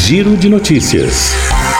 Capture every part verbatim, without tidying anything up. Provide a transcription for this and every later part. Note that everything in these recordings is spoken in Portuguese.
Giro de Notícias.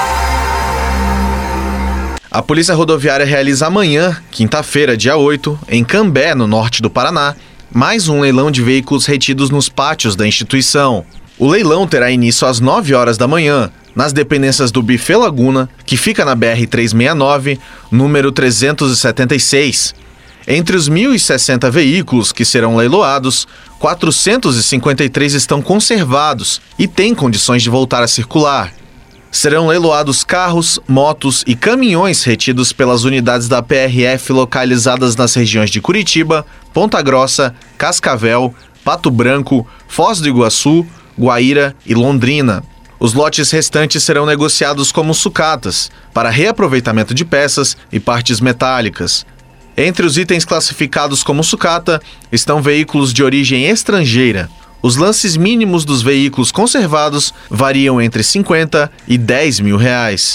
A Polícia Rodoviária realiza amanhã, quinta-feira, dia oito, em Cambé, no norte do Paraná, mais um leilão de veículos retidos nos pátios da instituição. O leilão terá início às nove horas da manhã, nas dependências do Buffet Laguna, que fica na B R trezentos e sessenta e nove, número trezentos e setenta e seis. Entre os mil e sessenta veículos que serão leiloados, quatrocentos e cinquenta e três estão conservados e têm condições de voltar a circular. Serão leiloados carros, motos e caminhões retidos pelas unidades da P R F localizadas nas regiões de Curitiba, Ponta Grossa, Cascavel, Pato Branco, Foz do Iguaçu, Guaíra e Londrina. Os lotes restantes serão negociados como sucatas, para reaproveitamento de peças e partes metálicas. Entre os itens classificados como sucata estão veículos de origem estrangeira. Os lances mínimos dos veículos conservados variam entre cinquenta e dez mil reais.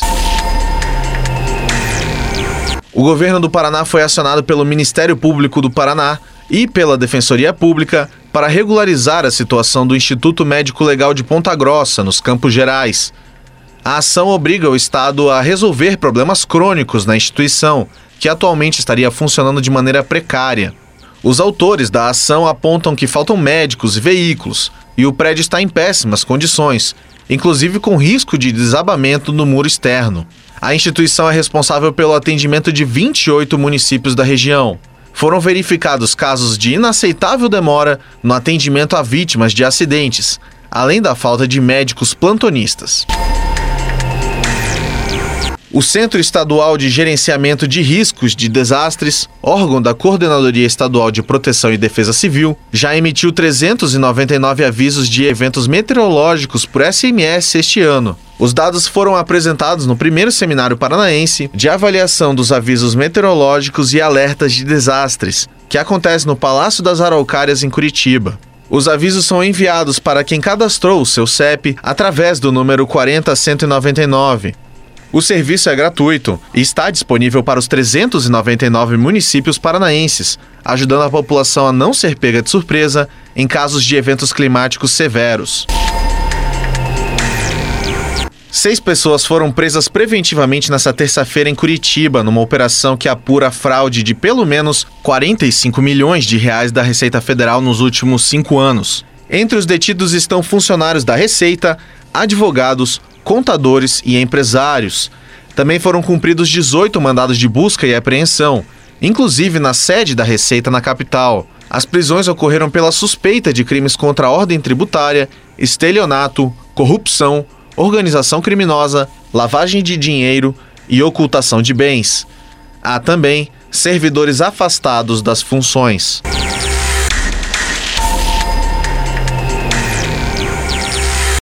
O governo do Paraná foi acionado pelo Ministério Público do Paraná e pela Defensoria Pública para regularizar a situação do Instituto Médico Legal de Ponta Grossa, nos Campos Gerais. A ação obriga o Estado a resolver problemas crônicos na instituição, que atualmente estaria funcionando de maneira precária. Os autores da ação apontam que faltam médicos e veículos, e o prédio está em péssimas condições, inclusive com risco de desabamento no muro externo. A instituição é responsável pelo atendimento de vinte e oito municípios da região. Foram verificados casos de inaceitável demora no atendimento a vítimas de acidentes, além da falta de médicos plantonistas. O Centro Estadual de Gerenciamento de Riscos de Desastres, órgão da Coordenadoria Estadual de Proteção e Defesa Civil, já emitiu trezentos e noventa e nove avisos de eventos meteorológicos por S M S este ano. Os dados foram apresentados no primeiro Seminário Paranaense de Avaliação dos Avisos Meteorológicos e Alertas de Desastres, que acontece no Palácio das Araucárias, em Curitiba. Os avisos são enviados para quem cadastrou o seu C E P através do número quarenta cento e noventa e nove. O serviço é gratuito e está disponível para os trezentos e noventa e nove municípios paranaenses, ajudando a população a não ser pega de surpresa em casos de eventos climáticos severos. Seis pessoas foram presas preventivamente nesta terça-feira em Curitiba, numa operação que apura a fraude de pelo menos quarenta e cinco milhões de reais da Receita Federal nos últimos cinco anos. Entre os detidos estão funcionários da Receita, advogados, contadores e empresários. Também foram cumpridos dezoito mandados de busca e apreensão, inclusive na sede da Receita na capital. As prisões ocorreram pela suspeita de crimes contra a ordem tributária, estelionato, corrupção, organização criminosa, lavagem de dinheiro e ocultação de bens. Há também servidores afastados das funções.